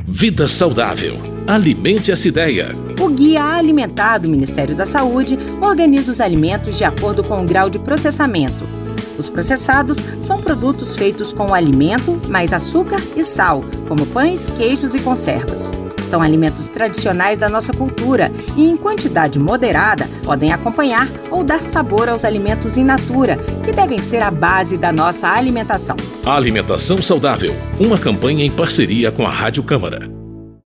Vida saudável. Alimente essa ideia. O Guia Alimentar do Ministério da Saúde organiza os alimentos de acordo com o grau de processamento. Os processados são produtos feitos com o alimento, mais açúcar e sal, como pães, queijos e conservas. São alimentos tradicionais da nossa cultura e, em quantidade moderada, podem acompanhar ou dar sabor aos alimentos in natura, que devem ser a base da nossa alimentação. Alimentação saudável. Uma campanha em parceria com a Rádio Câmara.